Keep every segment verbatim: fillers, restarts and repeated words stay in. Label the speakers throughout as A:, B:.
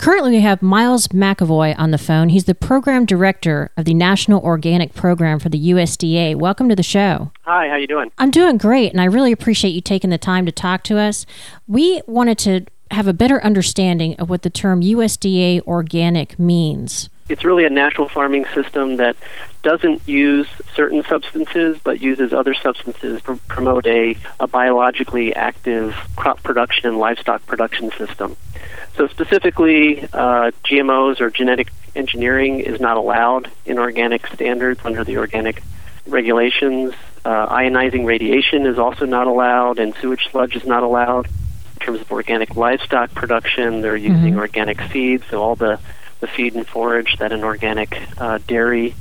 A: Currently, we have Miles McAvoy on the phone. He's the program director of the National Organic Program for the U S D A. Welcome to the show.
B: Hi, how you doing?
A: I'm doing great, and I really appreciate you taking the time to talk to us. We wanted to have a better understanding of what the term U S D A organic means.
B: It's really a natural farming system that doesn't use certain substances but uses other substances to promote a, a biologically active crop production and livestock production system. So specifically, uh, G M Os or genetic engineering is not allowed in organic standards under the organic regulations. Uh, ionizing radiation is also not allowed, and sewage sludge is not allowed. In terms of organic livestock production, they're using mm-hmm. organic feed, so all the the feed and forage that an organic uh, dairy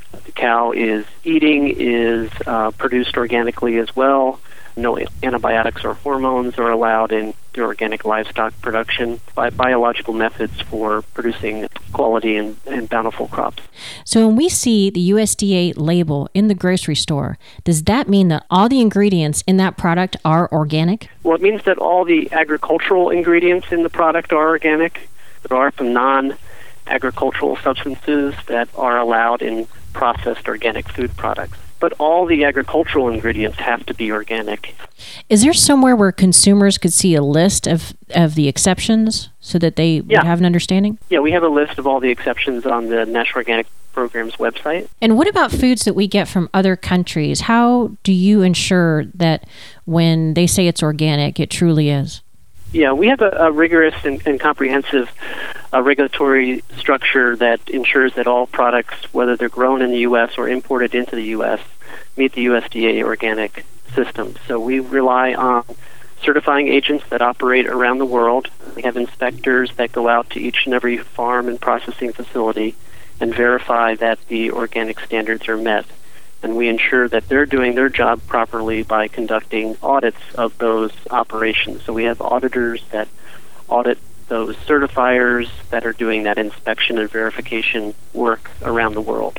B: cow is eating is uh, produced organically as well. No antibiotics or hormones are allowed in the organic livestock production by biological methods for producing quality and, and bountiful crops.
A: So when we see the U S D A label in the grocery store, does that mean that all the ingredients in that product are organic?
B: Well, it means that all the agricultural ingredients in the product are organic. There are some non agricultural substances that are allowed in processed organic food products. But all the agricultural ingredients have to be organic.
A: Is there somewhere where consumers could see a list of, of the exceptions so that they
B: yeah.
A: would have an understanding?
B: Yeah, we have a list of all the exceptions on the National Organic Program's website.
A: And what about foods that we get from other countries? How do you ensure that when they say it's organic, it truly is?
B: Yeah, we have a, a rigorous and, and comprehensive uh, regulatory structure that ensures that all products, whether they're grown in the U S or imported into the U S, meet the U S D A organic system. So we rely on certifying agents that operate around the world. We have inspectors that go out to each and every farm and processing facility and verify that the organic standards are met. And we ensure that they're doing their job properly by conducting audits of those operations. So we have auditors that audit those certifiers that are doing that inspection and verification work around the world.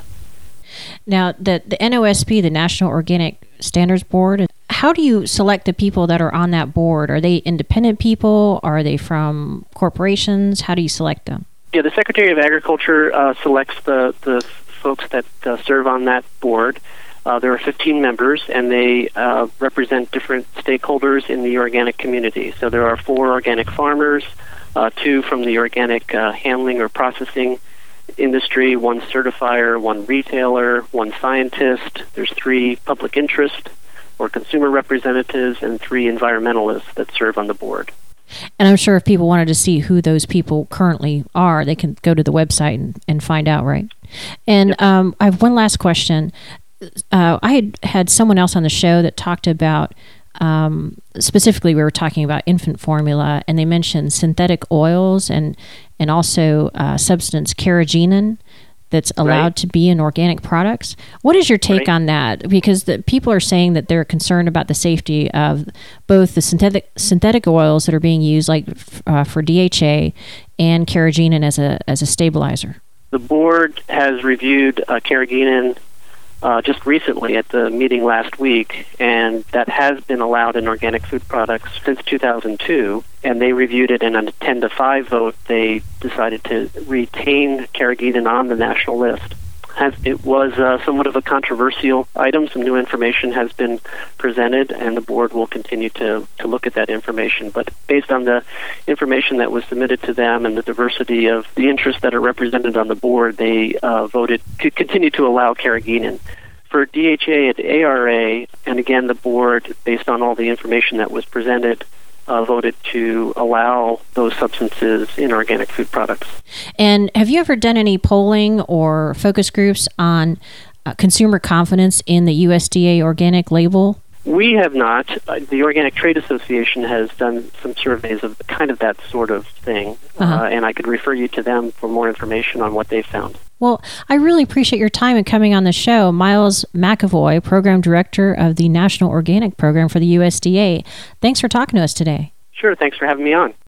A: Now, the, the N O S P, the National Organic Standards Board, how do you select the people that are on that board? Are they independent people? Are they from corporations? How do you select them?
B: Yeah, the Secretary of Agriculture uh, selects the, the folks that uh, serve on that board. Uh, there are fifteen members, and they uh, represent different stakeholders in the organic community. So there are four organic farmers, uh, two from the organic uh, handling or processing industry, one certifier, one retailer, one scientist. There's three public interest or consumer representatives, and three environmentalists that serve on the board.
A: And I'm sure if people wanted to see who those people currently are, they can go to the website and, and find out, right? And
B: yep.
A: um, I have one last question. Uh, I had had someone else on the show that talked about, um, specifically we were talking about infant formula, and they mentioned synthetic oils and, and also uh, substance carrageenan that's allowed
B: right.
A: to be in organic products. What is your take
B: right.
A: on that? Because the people are saying that they're concerned about the safety of both the synthetic synthetic oils that are being used, like uh, for D H A, and carrageenan as a as a stabilizer.
B: The board has reviewed uh, carrageenan uh, just recently at the meeting last week, and that has been allowed in organic food products since two thousand two. And they reviewed it, and on a ten to five vote, they decided to retain carrageenan on the national list. Has, it was uh, somewhat of a controversial item. Some new information has been presented, and the board will continue to, to look at that information. But based on the information that was submitted to them and the diversity of the interests that are represented on the board, they uh, voted to continue to allow carrageenan. For D H A and A R A, and again, the board, based on all the information that was presented, Uh, voted to allow those substances in organic food products.
A: And have you ever done any polling or focus groups on uh, consumer confidence in the U S D A organic label?
B: We have not. Uh, the Organic Trade Association has done some surveys of kind of that sort of thing, uh-huh. uh, and I could refer you to them for more information on what they found.
A: Well, I really appreciate your time in coming on the show. Miles McAvoy, Program Director of the National Organic Program for the U S D A. Thanks for talking to us today.
B: Sure, thanks for having me on.